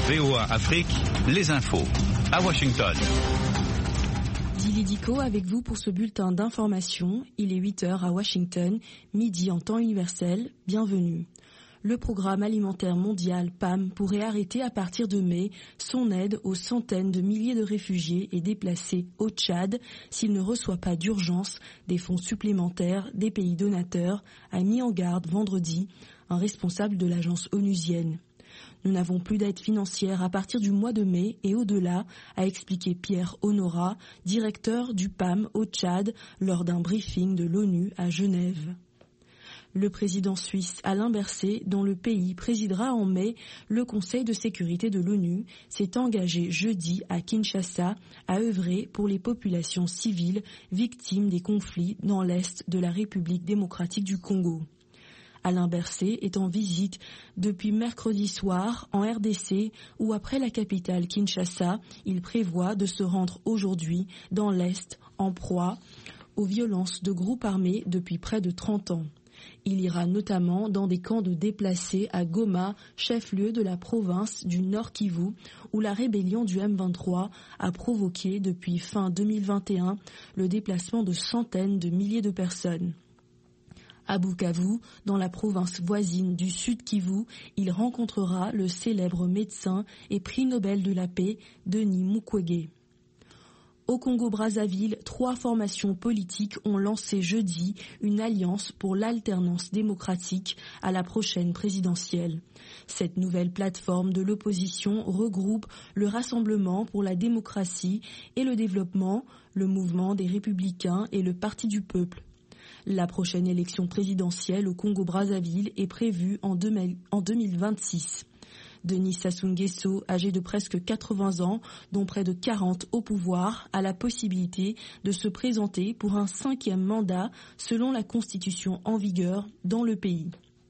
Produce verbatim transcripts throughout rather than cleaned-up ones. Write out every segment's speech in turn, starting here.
V O A Afrique, les infos. À Washington. Dili Diko avec vous pour ce bulletin d'information. Il est huit heures à Washington, midi en temps universel. Bienvenue. Le programme alimentaire mondial P A M pourrait arrêter à partir de mai son aide aux centaines de milliers de réfugiés et déplacés au Tchad s'il ne reçoit pas d'urgence des fonds supplémentaires des pays donateurs, a mis en garde vendredi un responsable de l'agence onusienne. Nous n'avons plus d'aide financière à partir du mois de mai et au-delà, a expliqué Pierre Honora, directeur du P A M au Tchad, lors d'un briefing de l'ONU à Genève. Le président suisse Alain Berset, dont le pays présidera en mai le Conseil de sécurité de l'ONU, s'est engagé jeudi à Kinshasa à œuvrer pour les populations civiles victimes des conflits dans l'est de la République démocratique du Congo. Alain Berset est en visite depuis mercredi soir en R D C où après la capitale Kinshasa, il prévoit de se rendre aujourd'hui dans l'est en proie aux violences de groupes armés depuis près de trente ans. Il ira notamment dans des camps de déplacés à Goma, chef-lieu de la province du Nord Kivu, où la rébellion du M vingt-trois a provoqué depuis fin deux mille vingt et un le déplacement de centaines de milliers de personnes. À Bukavu, dans la province voisine du Sud Kivu, il rencontrera le célèbre médecin et prix Nobel de la paix, Denis Mukwege. Au Congo-Brazzaville, trois formations politiques ont lancé jeudi une alliance pour l'alternance démocratique à la prochaine présidentielle. Cette nouvelle plateforme de l'opposition regroupe le Rassemblement pour la démocratie et le développement, le Mouvement des Républicains et le Parti du peuple. La prochaine élection présidentielle au Congo-Brazzaville est prévue en deux mille vingt-six. Denis Sassou Nguesso, âgé de presque quatre-vingts ans, dont près de quarante au pouvoir, a la possibilité de se présenter pour un cinquième mandat selon la constitution en vigueur dans le pays.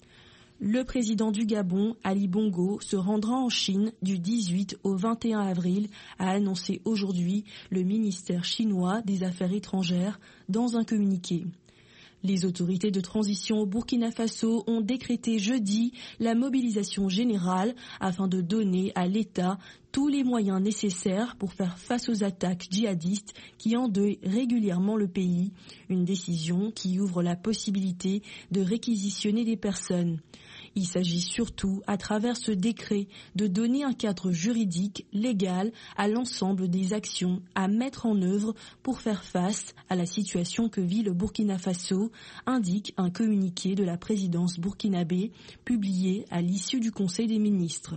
Le président du Gabon, Ali Bongo, se rendra en Chine du dix-huit au vingt et un avril, a annoncé aujourd'hui le ministère chinois des Affaires étrangères dans un communiqué. Les autorités de transition au Burkina Faso ont décrété jeudi la mobilisation générale afin de donner à l'État tous les moyens nécessaires pour faire face aux attaques djihadistes qui endeuillent régulièrement le pays, une décision qui ouvre la possibilité de réquisitionner des personnes. Il s'agit surtout, à travers ce décret, de donner un cadre juridique, légal, à l'ensemble des actions à mettre en œuvre pour faire face à la situation que vit le Burkina Faso, indique un communiqué de la présidence burkinabé publié à l'issue du Conseil des ministres.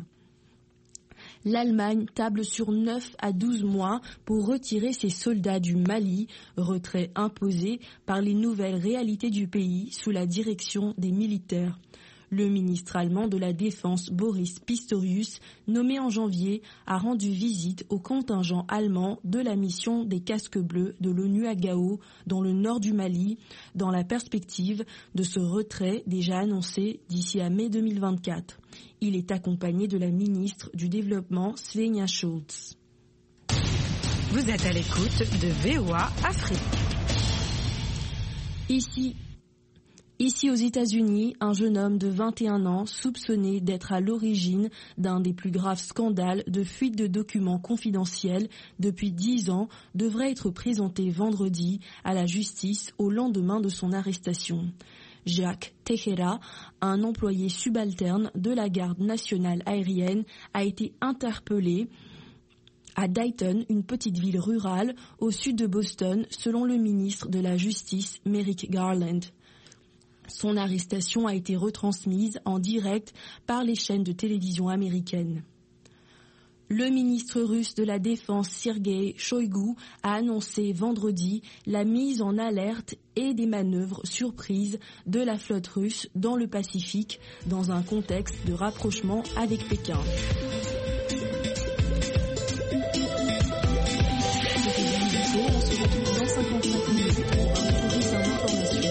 L'Allemagne table sur neuf à douze mois pour retirer ses soldats du Mali, retrait imposé par les nouvelles réalités du pays sous la direction des militaires. Le ministre allemand de la Défense Boris Pistorius, nommé en janvier, a rendu visite au contingent allemand de la mission des casques bleus de l'ONU à Gao, dans le nord du Mali, dans la perspective de ce retrait déjà annoncé d'ici à mai deux mille vingt-quatre. Il est accompagné de la ministre du Développement Svenja Schulz. Vous êtes à l'écoute de V O A Afrique. Ici, Ici aux États-Unis, un jeune homme de vingt et un ans, soupçonné d'être à l'origine d'un des plus graves scandales de fuite de documents confidentiels depuis dix ans, devrait être présenté vendredi à la justice au lendemain de son arrestation. Jacques Tejera, un employé subalterne de la garde nationale aérienne, a été interpellé à Dayton, une petite ville rurale au sud de Boston, selon le ministre de la Justice, Merrick Garland. Son arrestation a été retransmise en direct par les chaînes de télévision américaines. Le ministre russe de la Défense, Sergei Shoigu, a annoncé vendredi la mise en alerte et des manœuvres surprises de la flotte russe dans le Pacifique, dans un contexte de rapprochement avec Pékin. On se retrouve dans cinquante-cinq minutes pour un bulletin d'information.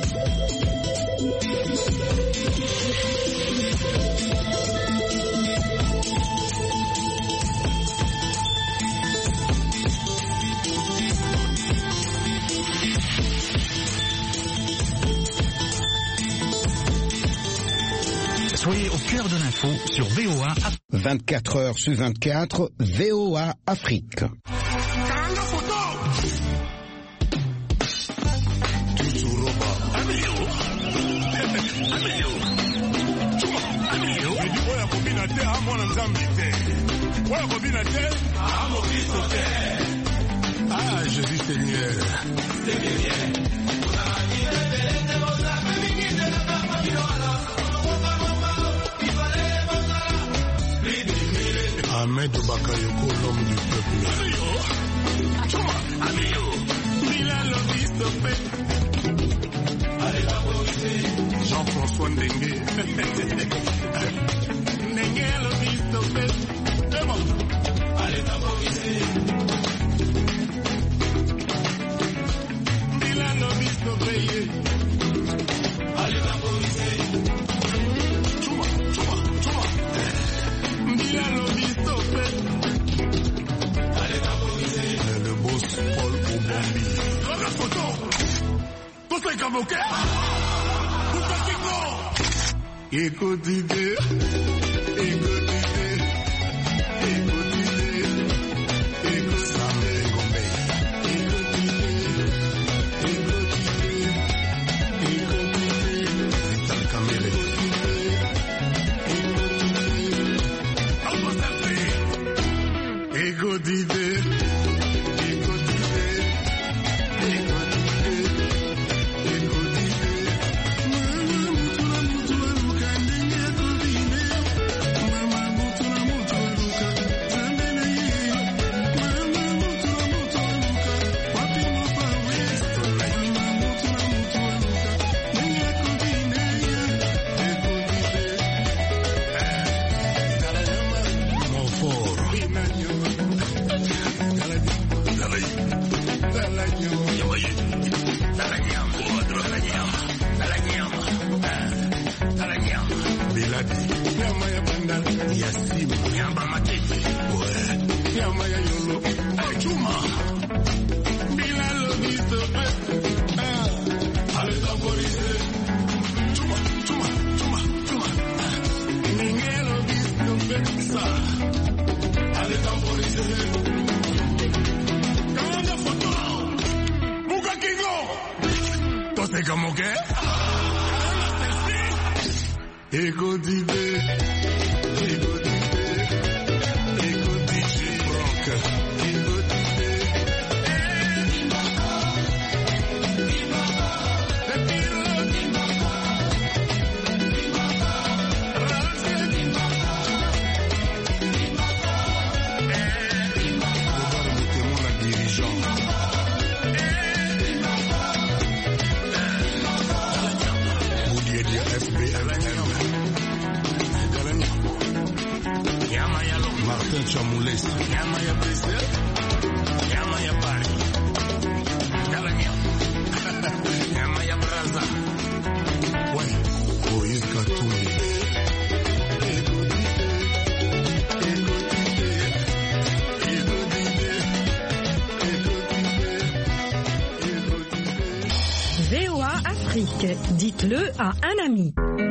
Soyez au cœur de l'info sur V O A. vingt-quatre heures sur vingt-quatre, V O A Afrique. Ah, Jésus Seigneur. Ahmed Bakayoko, l'homme du peuple. Jean-François Ndengue. Ndengue, le fils de paix. C'est bon. Allez, favoriser. Milan, le fils de paix. Allez, favoriser. Chouma, chouma, chouma. Milan, le fils de paix. Allez, favoriser. Le boss Paul Obambi. Regarde photo. Tout est comme ok. Écoute idée, écoute idée, écoute idée, écoute Samé Gombe, écoute idée, écoute idée, écoute idée, Vital Kamele, écoute idée, écoute idée, écoute idée, écoute idée, écoute idée. V O A Afrique, dites-le à un ami.